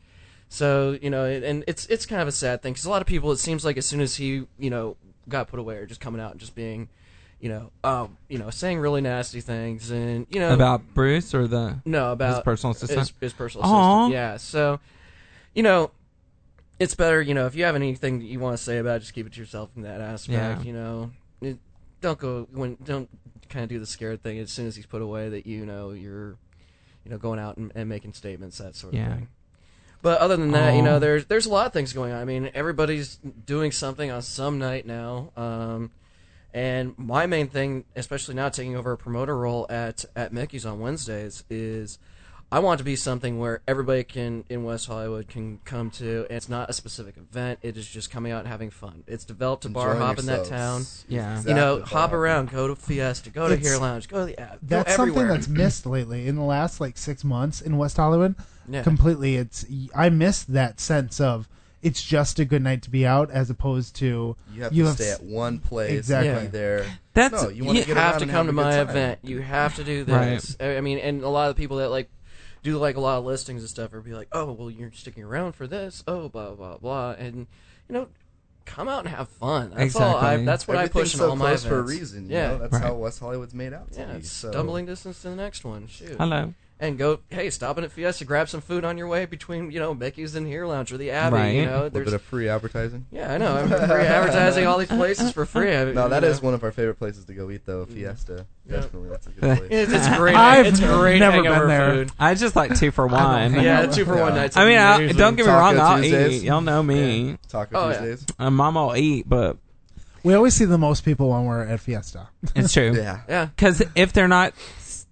So, you know, and it's it's kind of a sad thing because a lot of people, it seems like as soon as he, you know, got put away, are just coming out and just being, you know, um, you know, saying really nasty things and, you know. About Bruce or the No, about his personal assistant? His, his personal Aww. assistant. Yeah. So, you know, it's better, you know, if you have anything that you want to say about it, just keep it to yourself in that aspect, Yeah. you know. It, don't go, when, don't kind of do the scared thing as soon as he's put away that, you know, you're, you know, going out and, and making statements, that sort of Yeah. thing. But other than that, you know, Aw. there's there's a lot of things going on. I mean, everybody's doing something on some night now. Um, and my main thing, especially now taking over a promoter role at, at Mickey's on Wednesdays, is I want it to be something where everybody can in West Hollywood can come to. And it's not a specific event. It is just coming out and having fun. It's developed a bar Enjoying hop in that yourselves. town. Yeah. Exactly You know, bar hop hopping. around, go to Fiesta, go to It's- Here Lounge, go to the app. That's go something everywhere. that's missed lately in the last like six months in West Hollywood. Yeah. Completely, it's I miss that sense of it's just a good night to be out as opposed to You have You to have stay s- at one place Exactly. and be there. That's- no, you want you to You get have around to and come to have a my good time. event. You have to do Right. this. I I mean, and a lot of people that like do like a lot of listings and stuff are be like, oh, well, you're sticking around for this. Oh, blah blah blah, and you know, come out and have fun. That's all. I, Exactly. that's what I Everything's push in so all my close events. for a reason. You yeah, know? That's Right. how West Hollywood's made out to yeah. be. It's So stumbling distance to the next one. Shoot. Hello. And go, hey, stop in at Fiesta, grab some food on your way between, you know, Mickey's and Here Lounge or the Abbey. Right. You a know, little there's bit of free advertising. yeah, I know. I'm free advertising all these places for free. I, No, that you is know. one of our favorite places to go eat, though. Fiesta, Yeah. definitely, that's a good place. It's, it's great. I've it's great never hangover been there. food. I just like two for one. Yeah, two for one Yeah. nights. I mean, I, amazing. don't get me Taco wrong. I'll Tuesdays. eat. Y'all know me. Taco Oh, yeah. Tuesdays. Uh, Mama will eat, but we always see the most people when we're at Fiesta. it's true. Yeah. Yeah. Because if they're not s-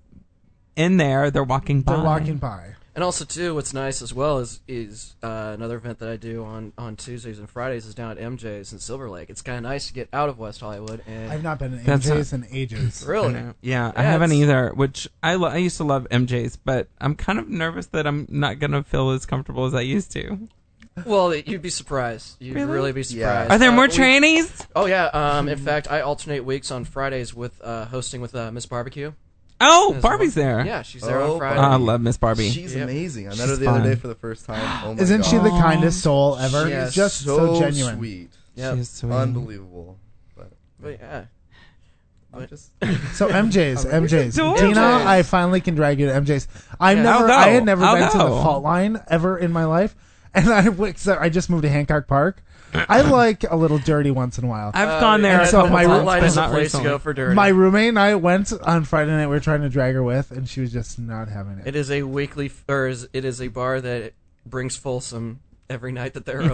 in there, they're walking by. They're walking by. And also too, what's nice as well is is uh, another event that I do on, on Tuesdays and Fridays is down at M J's in Silver Lake. It's kind of nice to get out of West Hollywood and I've not been in That's M J's in ages. really. Yeah, yeah, I Yeah, haven't it's- either. Which I lo- I used to love M J's, but I'm kind of nervous that I'm not gonna feel as comfortable as I used to. Well, you'd be surprised. You'd Really? really, be Yeah. surprised. Are there Uh, more we- trannies? Oh yeah. Um, in fact, I alternate weeks on Fridays with uh, hosting with uh, Miss Barbecue. Oh, As Barbie's well. there. Yeah, she's there Oh, on Friday. Oh, I love Miss Barbie. She's Yep. amazing. I met She's her the other fun. day for the first time. Oh my Isn't God. she the Aw. kindest soul ever? She is Just so, genuine. sweet. Yep. She's sweet. Unbelievable. But But yeah. I'm just So M J's, I'm like, M J's. do Tina, M J's. I finally can drag you to M J's. I Yeah. never, I'll go. I had never I'll been to the go. Fault Line ever in my life, and I went- so I just moved to Hancock Park. I like a little dirty once in a while. I've Uh, gone there. and a so couple my Fault times, Line but is a not place recently. to go for dirty. My roommate and I went on Friday night. We were trying to drag her with, and she was just not having it. It is a weekly, f- or is, it is a bar that brings Folsom every night that they're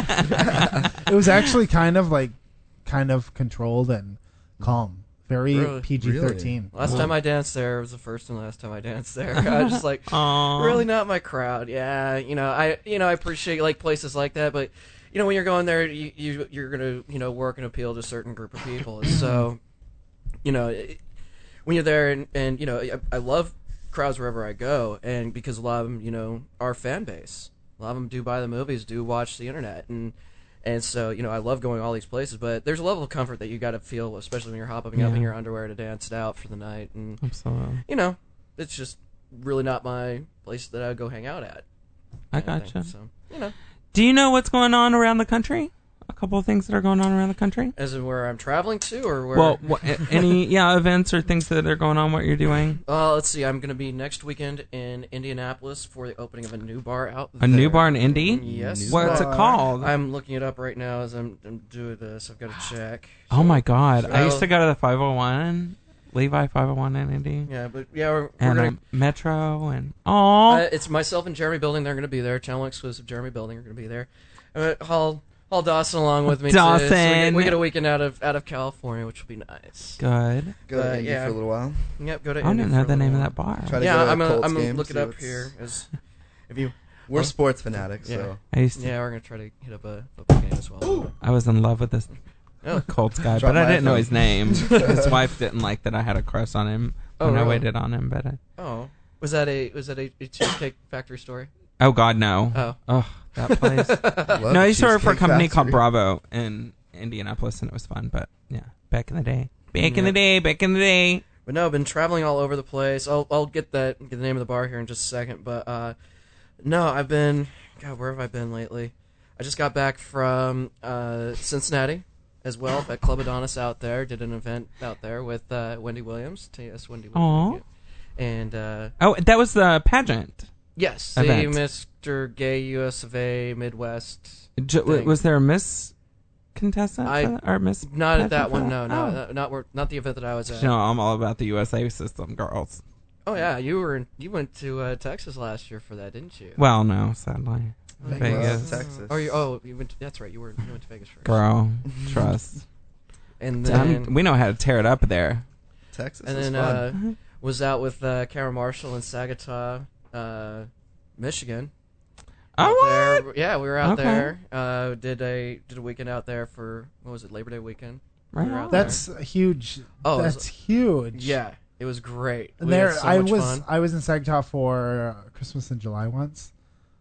open. It was actually kind of like, kind of controlled and calm. Very Really? P G thirteen. Last time I danced there was the first and last time I danced there. I was just like, Aw. really not my crowd. Yeah, you know, I you know I appreciate like places like that, but you know when you're going there, you, you you're gonna you know work and appeal to a certain group of people. So, you know, it, when you're there and, and you know I, I love crowds wherever I go, and because a lot of them you know are fan base. A lot of them do buy the movies, do watch the internet, and and so you know I love going all these places. But there's a level of comfort that you got to feel, especially when you're hopping up Yeah. in your underwear to dance it out for the night, and Absolutely. you know it's just really not my place that I would go hang out at. I kind of thing. gotcha. So you know, Do you know what's going on around the country? A couple of things that are going on around the country. as in where I'm traveling to, or where? Well, what, any yeah events or things that are going on? What you're doing? Uh, let's see. I'm going to be next weekend in Indianapolis for the opening of a new bar out there. A new bar in Indy? Yes. What's it bar. called? I'm looking it up right now as I'm, I'm doing this. I've got to check. Oh my god! I used So- to go to the five oh one, Levi five oh one in Indy, Yeah, but yeah, we're, we're and gonna. um, Metro, and oh, Uh, it's myself and Jeremy Building. They're going to be there. Channel exclusive. Jeremy Building are going to be there. Uh, Hall Hall Dawson along with me. Too. So we, get, Dawson. we get a weekend out of out of California, which will be nice. good. go to Uh, Indy yeah. for a little while. Yep, go to. I Indy don't know for the a name of little that bar. Try to Yeah, go to I'm a gonna, Colts I'm gonna game, look see it up what's- here. As if you, We're sports fanatics, Yeah. so I used to, yeah, we're gonna try to hit up a football game as well. I was in love with this Oh, Colts guy, Drop but I my didn't know phone. his name. His wife didn't like that I had a crush on him Oh, when I really? waited on him. But I, oh, was that a was that a, a Cheesecake Factory story? oh god, no! Oh, Oh, that place. Love No, I used to work for a Cheesecake company called Factory. Bravo in Indianapolis, and it was fun. But yeah, back in the day, back in the day, back in the day. but no, I've been traveling all over the place. I'll I'll get that get the name of the bar here in just a second. But uh, no, I've been God, where have I been lately? I just got back from uh, Cincinnati as well at Club Adonis out there. Did an event out there with uh, Wendy Williams. T S Wendy Williams. Aw. And uh, Oh, that was the pageant. yes, the Event. Mister Gay U S of A Midwest. J- thing. was there a Miss contestant I- for that? or Miss? Not at pageant that for one. that? No, no, Oh. no, not where, not the event that I was at. You know, I'm all about the U S A system, girls. Oh yeah, you were in, you went to uh, Texas last year for that, didn't you? Well, no, sadly. Vegas. Texas. Oh, you, oh, you went. To, that's right. You were. You went to Vegas first. Girl, trust. And I'm- then we know how to tear it up there. Texas and is then fun. uh, was out with uh, Karen Marshall in Saginaw, uh, Michigan. Oh, Out what? there. Yeah, we were out Okay. there. Uh, did a did a weekend out there for what was it? Labor Day weekend. Right we were on. out That's huge. Oh, that's it's- huge. Yeah, it was great. And We had there, so I much was fun. I was in Saginaw for uh, Christmas in July once.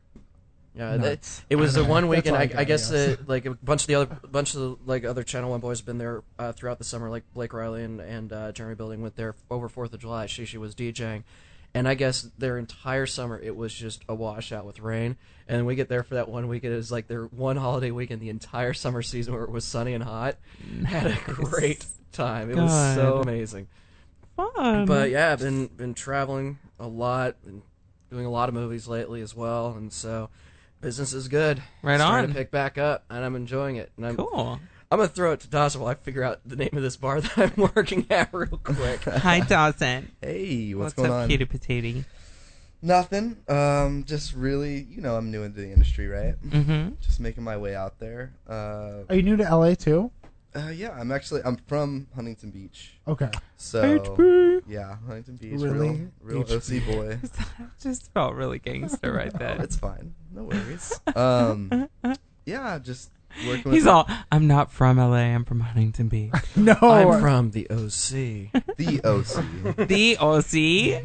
Yeah, Nuts. that, it was I the know. one That's weekend. all I I, got, I guess yes. uh, like a bunch of the other bunch of the, like other Channel One boys have been there uh, throughout the summer. Like Blake Riley and, and uh, Jeremy Building went there over Fourth of July. Shishi was DJing, and I guess their entire summer it was just a washout with rain. And we get there for that one weekend. It was like their one holiday weekend the entire summer season where it was sunny and hot. Had a great time. It was so Good. amazing. Fun. But yeah, I've been been traveling a lot and doing a lot of movies lately as well, and so business is good. Right Starting on. to pick back up, and I'm enjoying it. And I'm Cool. I'm gonna throw it to Dawson while I figure out the name of this bar that I'm working at real quick. Hi, Dawson. Hey, what's, What's going up, on? cutie patootie? Nothing. Um, just really, you know, I'm new into the industry, right? Mm-hmm. Just making my way out there. Uh, Are you new to L A too? uh, yeah, I'm actually I'm from Huntington Beach, Okay. so H B. yeah, Huntington Beach, Really? real, real H O C B. boy. Just felt really gangster right Oh, there. it's fine, no worries. Um, yeah, just working with He's all, I'm not from L A, I'm from Huntington Beach. No. I'm from the O C. the O C. The O C?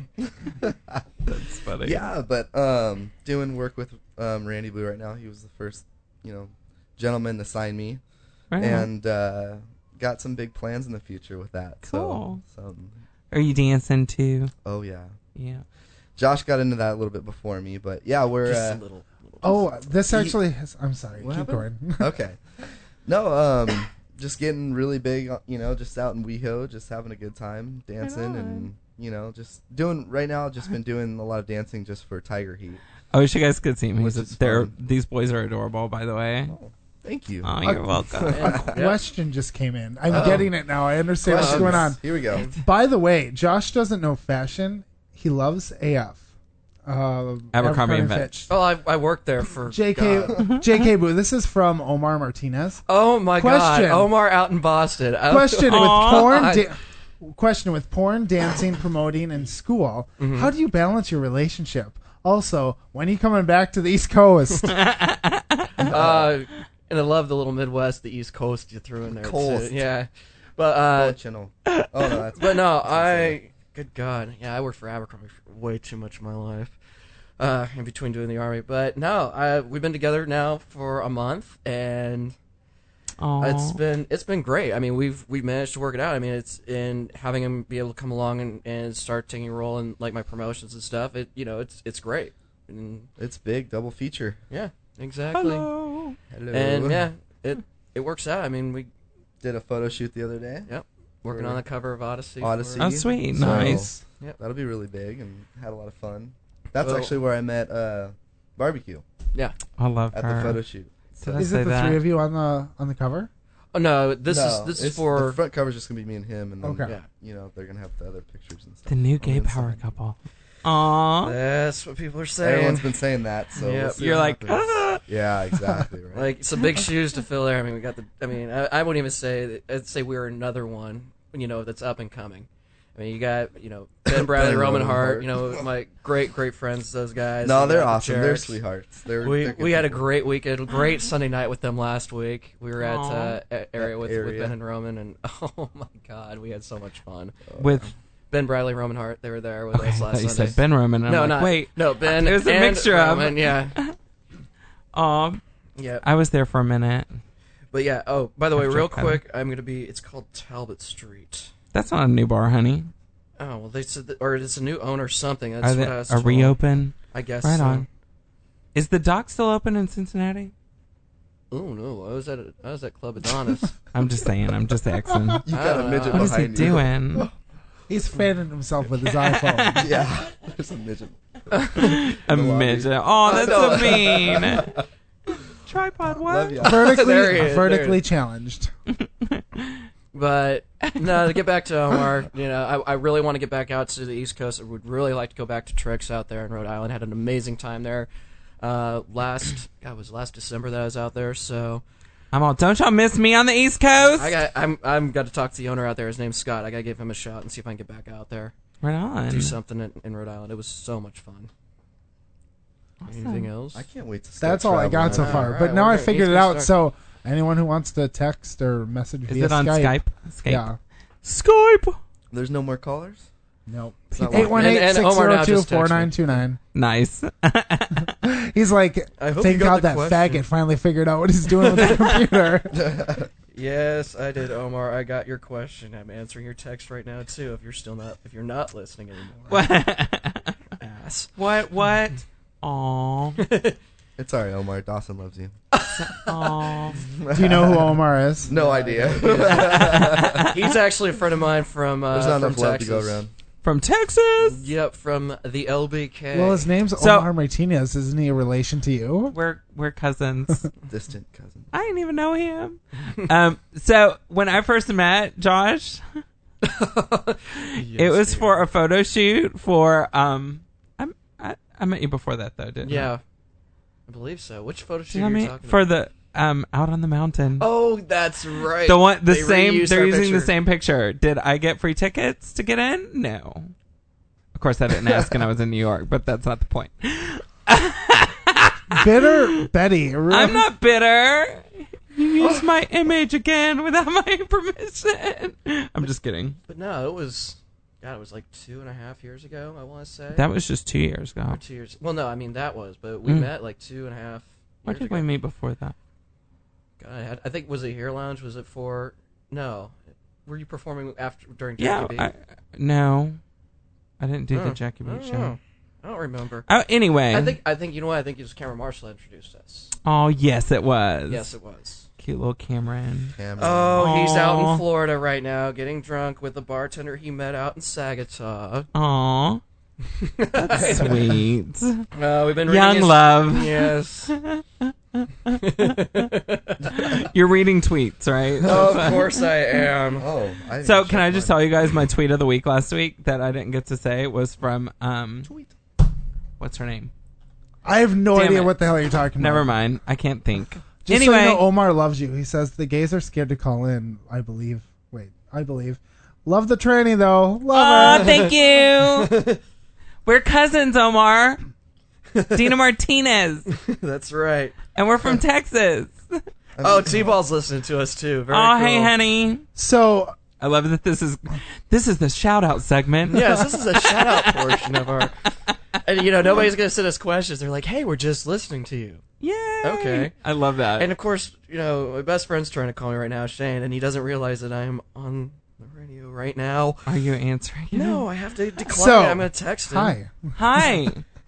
That's funny. Yeah, but um, doing work with um, Randy Blue right now. He was the first, you know, gentleman to sign me, Right on. and uh, got some big plans in the future with that. Cool. So, some, Are you dancing too? oh yeah, Yeah. Josh got into that a little bit before me, but yeah, we're Just uh, a little. little Oh, this actually. Has, I'm sorry. What Keep happened? going. okay. No, um, just getting really big, uh, you know, just out in WeHo, just having a good time, dancing, on. and you know, just doing. Right now, just been doing a lot of dancing just for Tiger Heat. I wish you guys could see me. Which He's- is They're, fun. these boys are adorable, by the way. Oh, thank you. Oh, you're welcome. Yeah. Question just came in. I'm Uh-oh. getting it now. I understand what's Questions. going on. Here we go. By the way, Josh doesn't know fashion. He loves A F. Uh, Abercrombie and Fitch. Oh, I, I worked there for J K God. J K Boo. This is from Omar Martinez. Oh my Question. God, Omar out in Boston. I- Question with Aw. porn. I- Da- question with porn, dancing, promoting, and school. Mm-hmm. How do you balance your relationship? Also, when are you coming back to the East Coast? uh, and I love the little Midwest, the East Coast you threw in there. Coast. Too. Yeah, but uh, channel. Oh no, that's but no, I. Good God, yeah, I worked for Abercrombie for way too much of my life. Uh, in between doing the army, but no, I we've been together now for a month, and Oh, it's been it's been great. I mean, we've we've managed to work it out. I mean, it's in having him be able to come along and, and start taking a role in like my promotions and stuff. It you know it's it's great. And, it's big double feature. yeah, exactly. hello. Hello. And yeah, it it works out. I mean, we did a photo shoot the other day. yep working For on the cover of Odyssey. for- Odyssey. Oh, sweet. So, Nice. That'll be really big and had a lot of fun. That's Well- actually where I met uh, Barbecue Yeah. I love at her. the photo shoot. Did I Is say it the that? three of you on the on the cover? Oh no, this No, is this is it's- for the front cover's just gonna be me and him, and then Okay. yeah. you know they're gonna have the other pictures and stuff. The new on gay inside. power couple. Aww. That's what people are saying. Everyone's been saying that, so Yep. we'll see You're what like, happens. ah! yeah, exactly right. Like some big shoes to fill there. I mean, we got the. I mean, I, I wouldn't even say. that- I'd say we're another one. You know, that's up and coming. I mean, you got you know Ben Bradley, Ben Roman Roman Hart. Hart. You know, my great great friends. Those guys. no, You they're got the awesome. They're Jarretts. sweethearts. They're We they're good we had a people. great weekend, a great Sunday night with them last week. We were at Aw. uh, a- area with, with Area. Ben and Roman, and oh my God, we had so much fun. With Ben Bradley, Roman Hart, they were there with okay, us I last thought you Sunday. said Ben Roman. And I'm no, like, not wait. no Ben. It was a and mixture of- Roman, yeah, Um, yeah. I was there for a minute. But yeah. Oh, by the way, After real Kevin. quick, I'm gonna be. It's called Talbot Street. That's not a new bar, honey. Oh well, they said, that, or it's a new owner or something. That's Are they what I was a told. reopen? I guess. Right so. on. Is the dock still open in Cincinnati? Oh no, I was at a, I was at Club Adonis. I'm just saying. I'm just asking. You got a midget What is he behind you. doing? He's fanning himself with his iPhone. Yeah, there's a midget. A midget. Oh, that's so mean. Tripod, what? Love you. Vertically, There he is, vertically there challenged. But no, to get back to Omar, you know, I, I really want to get back out to the East Coast. I would really like to go back to Tricks out there in Rhode Island. Had an amazing time there. Uh, last, God, it was last December that I was out there. So I'm all. Don't y'all miss me on the East Coast? I got, I'm, I'm got to talk to the owner out there. His name's Scott. I got to give him a shot and see if I can get back out there, Right on. do something in, in Rhode Island. It was so much fun. Anything else? I can't wait to start That's all I got so traveling. far. Alright, but now we're I gonna- figured he's it gonna out. start. So anyone who wants to text or message Is via it on Skype, Skype? Skype. yeah, Skype. There's no more callers? nope. It's not Eight one eight And- and six Omar zero now two just texted four nine two nine. Nice. He's like, I hope thank you got God the that question. faggot finally figured out what he's doing with the computer. Yes, I did, Omar. I got your question. I'm answering your text right now too. If you're still not, if you're not listening anymore, What? ass. What? What? Aww. It's alright, Omar. Dawson loves you. Aww. Do you know who Omar is? No idea. He's actually a friend of mine from uh, There's not from enough love to Texas. go around. From Texas. Yep, from the L B K. Well, his name's So- Omar Martinez. Isn't he a relation to you? We're we're cousins. Distant cousin. I didn't even know him. um. So when I first met Josh, it was for a photo shoot for um. I'm, I I met you before that though, didn't I? Yeah, I believe so. Which photo shoot You know are what I you mean? talking For about? the um out on the mountain. Oh, that's right. The one, the They same. reused They're our using the picture. same picture. Did I get free tickets to get in? No. Of course, I didn't ask, and I was in New York. But that's not the point. Bitter Betty. Really? I'm not bitter. You used my image again without my permission. I'm just kidding. But no, it was. God, it was like two and a half years ago. I want to say. That was just two years ago. Or two years. Well, no, I mean that was, but we Mm. met like two and a half. Why years did ago. we meet before that? God, I, had, I think was it Hair Lounge? Was it for? No, were you performing after during Yeah. Jackie B? I, no, I didn't do Oh, the Jackie I B don't show. know. I don't remember. Oh, anyway. I think I think you know what I think it was Cameron Marshall that introduced us. Oh, yes, it was. Yes, it was. Cute little Cameron. Cameron. Oh, he's out Aw. in Florida right now, getting drunk with the bartender he met out in Saginaw. Aw. That's sweet. Uh, we've been reading Young his- love. Yes. You're reading tweets, right? Oh, of course I am. Oh, I didn't So check can I just mine. tell you guys my tweet of the week last week that I didn't get to say was from um Tweet. what's her name? I have no Damn idea it. what the hell you're talking about. Never mind. I can't think. Just anyway, so you know, Omar loves you. He says the gays are scared to call in. I believe. Wait, I believe. Love the tranny though. Love oh, her. thank you. We're cousins, Omar. Dina Martinez, That's right. and we're from Texas. Oh, T-Ball's listening to us too. Very Oh, cool. hey, honey. So I love that this is this is the shout out segment. Yes, this is a shout out portion of our. And you know, nobody's gonna send us questions. They're like, "Hey, we're just listening to you." Yay. Okay. I love that. And of course, you know, my best friend's trying to call me right now, Shane, and he doesn't realize that I'm on the radio right now. Are you answering? No, I have to decline. So, I'm gonna text him. hi. Hi.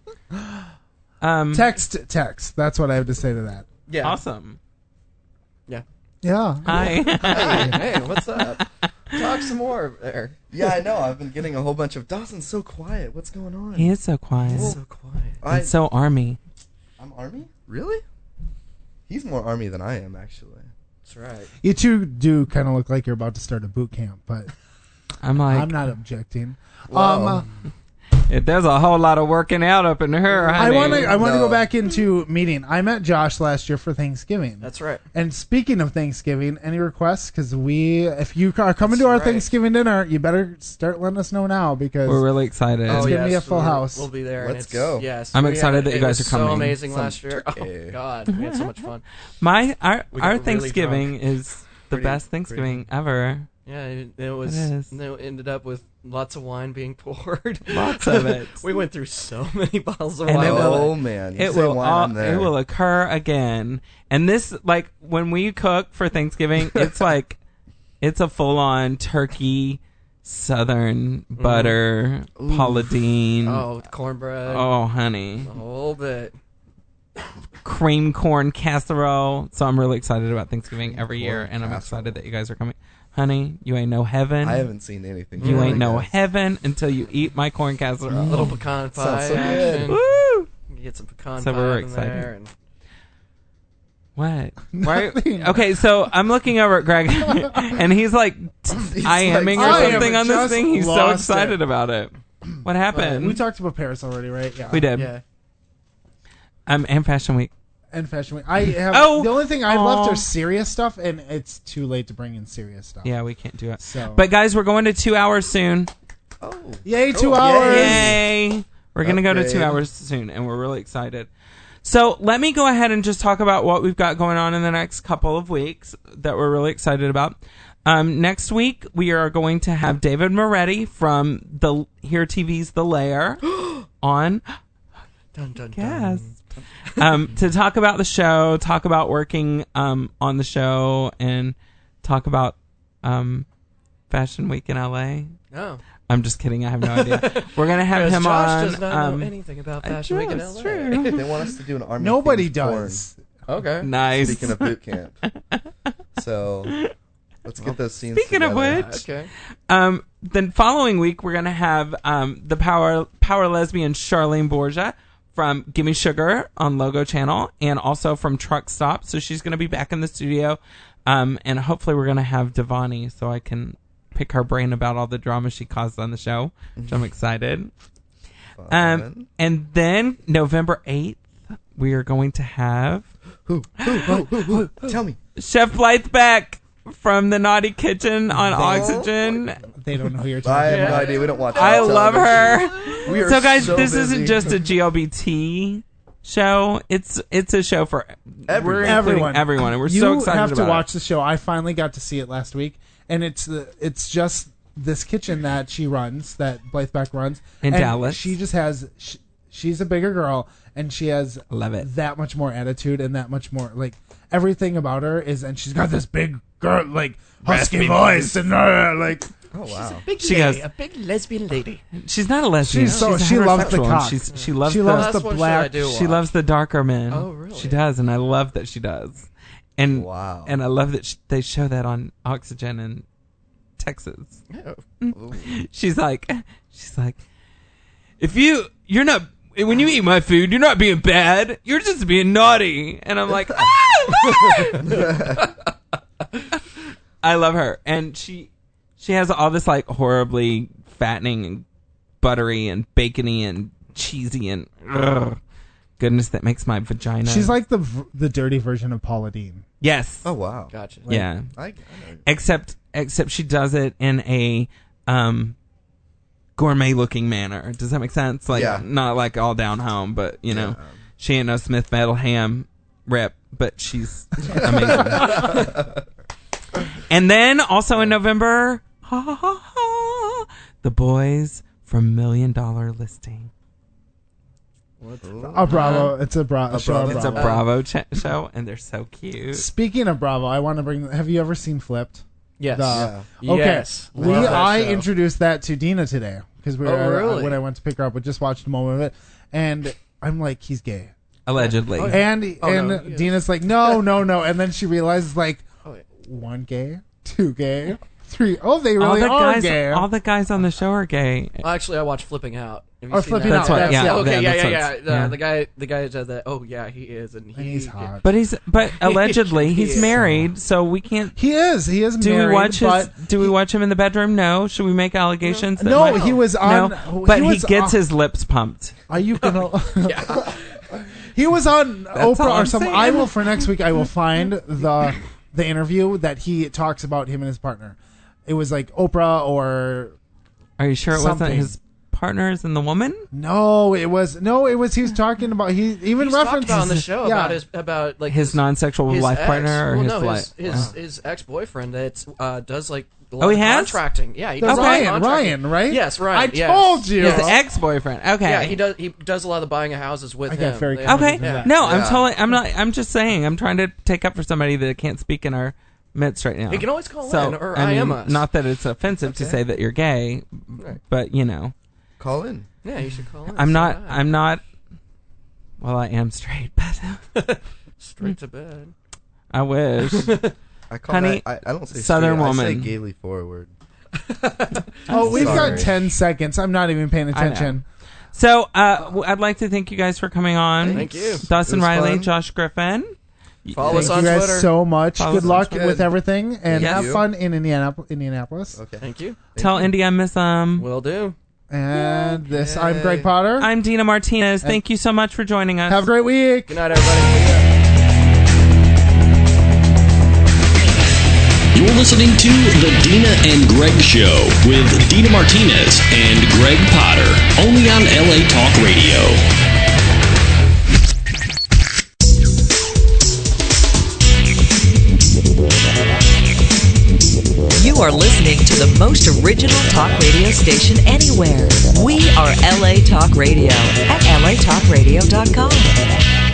um. Text text. That's what I have to say to that. Yeah. Awesome. Yeah. Yeah. Hi. Hey, hey, what's up? Talk some more there. Yeah, I know. I've been getting a whole bunch of Dawson's so quiet. What's going on? He is so quiet. So quiet. I, and so army. I'm Army? Really? He's more Army than I am, actually. That's right. You two do kind of look like you're about to start a boot camp, but I'm like, I'm not objecting. Wow. Um, it, there's a whole lot of working out up in her. I honey. want to. I want to No. go back into meeting. I met Josh last year for Thanksgiving. That's right. And speaking of Thanksgiving, any requests? Because we, if you are coming to our That's right. Thanksgiving dinner, you better start letting us know now because We're really excited. It's oh, gonna yes, be a full we're- house. We'll be there. and Let's it's- go. Yes. I'm we excited had- that you it guys was are coming. So amazing Some last year. turkey. Oh God, we had so much fun. My our We our got really Thanksgiving is the Pretty best Thanksgiving ever. Yeah, it, it was. It is. It ended up with lots of wine being poured. Lots of it. We went through so many bottles of And wine. it will- Oh, man. You It say will wine, all, I'm there. it will occur again. And this, like, when we cook for Thanksgiving, it's like it's a full on turkey, southern butter, Paula Deen. Oh, cornbread. Oh, honey. A whole bit. cream corn casserole. So I'm really excited about Thanksgiving every year, corn and I'm casserole. excited that you guys are coming. Honey, you ain't no heaven. I haven't seen anything. You like ain't no this. heaven until you eat my corn casserole. A little pecan pie Sounds so good. action. Woo! You get some pecan So pie we're in excited. there. And What? Why? Nothing. Okay, so I'm looking over at Greg, and he's like IMing like, or I am something on this just thing. He's so lost excited it. about it. What happened? We talked about Paris already, right? Yeah. We did. yeah. Um, and Fashion Week. And Fashion Week. I have Oh! the only thing I Aw. left are serious stuff, and it's too late to bring in serious stuff. Yeah, we can't do it. So, But guys, we're going to two hours soon. Oh. yay, two Cool. hours! Yay! We're going to go to two Upgrade. hours soon, and we're really excited. So let me go ahead and just talk about what we've got going on in the next couple of weeks that we're really excited about. Um, next week, we are going to have David Moretti from the Here T V's The Lair on. Dun, dun, Yes. dun. um, to talk about the show, talk about working um, on the show, and talk about um, Fashion Week in L A. Oh. I'm just kidding. I have no idea. We're gonna have Because him Josh on. does not um, know anything about I Fashion Week in do, L A. it's true. They want us to do an army. Nobody themed does. Okay. Nice. Porn. Speaking of boot camp, so let's get those scenes. Speaking of together. which- Okay. Um, the following week, we're gonna have um, the power power lesbian Charlene Borgia from Gimme Sugar on Logo Channel, and also from Truck Stop. So she's gonna be back in the studio, um, and hopefully we're gonna have Devani, so I can pick her brain about all the drama she caused on the show, which I'm excited. Um, Fun. and then November eighth, we are going to have who, who, who, who, who? Tell me. Chef Blythe back from the Naughty Kitchen on Oh, Oxygen. They don't know who you're I talking have about. no idea. We don't watch. I television. love her. We are So guys, so this busy. isn't just a G L B T show. It's it's a show for Everyone. we're including Everyone, everyone, and we're you so excited have to about watch it. the show. I finally got to see it last week, and it's the it's just this kitchen that she runs, that Blythe Beck runs In and Dallas. She just has. She, she's a bigger girl, and she has Love it. that much more attitude and that much more like everything about her is. And she's got this big girl like husky Raspy voice and uh, like Oh wow. Big She lady, goes- a big lesbian lady. She's not a lesbian. She's so- She's a she loves the heterosexual, and cock. She's, she loves She the loves That's the what should black- I do she watch. loves the darker men. Oh, really? She does, and I love that she does. And Wow. and I love that sh- they show that on Oxygen in Texas. Oh. She's like, she's like, if you you're not when you eat my food, you're not being bad. You're just being naughty. And I'm like, ah! I love her, and she she has all this like horribly fattening and buttery and bacony and cheesy and ugh, goodness that makes my vagina. she's like the v- the dirty version of Paula Deen. yes, Oh wow. Gotcha. yeah. I, I know. Except except she does it in a um gourmet looking manner. Does that make sense? Like Yeah. not like all down home, but you know, Yeah. she ain't no Smith Metal Ham rep, but she's amazing. And then also in November, ha, ha, ha, ha, the boys from Million Dollar Listing. A Bravo. It's a, bra- A show. Bravo. on It's a Bravo. Bravo ch- show, and they're so cute. Speaking of Bravo, I want to bring. Have you ever seen Flipped? Yes. The- Yeah. Okay. Yes. We Love that I show. introduced that to Dina today because we were Oh, really? when I went to pick her up. We just watched a moment of it, and I'm like, he's gay, Allegedly. Oh, yeah. and Oh, and no, he is. Dina's like, no, no, no, and then she realizes like, Oh, yeah. one gay, two gay, three. Oh, they all really the are guys, gay. all the guys on the show are gay. Well, actually, I watched Flipping Out. Have you Or seen Flipping that? That's what- yeah, Okay, yeah, yeah, that's yeah, what- yeah. yeah. The, the guy, the guy said that. Oh, yeah, he is, and, he, and he's hot. But he's but allegedly he's He is. married, so we can't. He is. He is Do married. we watch his? but Do we watch him in the bedroom? No. Should we make allegations? that no, might- he was on. no. But he, was gets on- his lips pumped. Are you gonna? He was on all Oprah or I'm something. saying. I will for next week. I will find the the interview that he talks about him and his partner. It was like Oprah or Are you sure it Something. wasn't his partners and the woman? no, it was no, it was he was talking about he even He's talked references about on the show yeah. about his about like His non-sexual his life ex. partner or well, his no, life? his his, his ex boyfriend that uh, does like a lot Oh, he of has? contracting. Yeah, he The does a lot of Ryan, contracting. Ryan, right? Yes, Ryan. I yes. told you. His Yes. ex-boyfriend. Okay. Yeah, he does. He does a lot of the buying of houses with I him. got very They- confident Okay. in that. No, I'm Yeah. totally. I'm not. I'm just saying. I'm trying to take up for somebody that can't speak in our midst right now. You can always call so, in or I I mean, am us. not that it's offensive to Okay. say that you're gay, Right. but you know, Call in. Yeah, you should call in. I'm Say not. hi. I'm not. Well, I am straight, but Straight to bed. I wish. I call Honey, that, I, I don't say Southern straight, woman. I say gaily forward. Oh, we've Sorry. got ten seconds. I'm not even paying I know. attention. So, uh, w- I'd like to thank you guys for coming on. Thank you. Dawson It was Riley, fun. Josh Griffin. Follow Thank us you on guys Twitter. so much. Follow Good us on luck Twitter. with everything, and Yes. have you. fun in Indianap- Indianapolis. Okay. Thank you. Tell Indy I miss them. Will do. And this, Yay. I'm Greg Potter. I'm Dina Martinez. Thank you so much for joining us. Have a great week. Good night, everybody. You're listening to The Dina and Greg Show with Dina Martinez and Greg Potter, only on L A Talk Radio. You are listening to the most original talk radio station anywhere. We are L A Talk Radio at L A talk radio dot com.